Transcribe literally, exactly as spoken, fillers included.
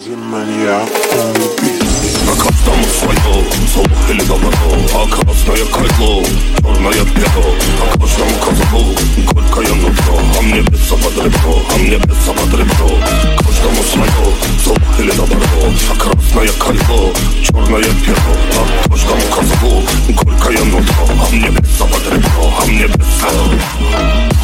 На каждому свое, зло или добро, а красное кайло, черное перо. А каждому козлу горькое нутро, а мне биться под ребро, а мне биться под ребро. Каждому свое, зло или добро, а красное кайло, черное перо. А каждому козлу горькое нутро, а мне биться под ребро, а мне биться.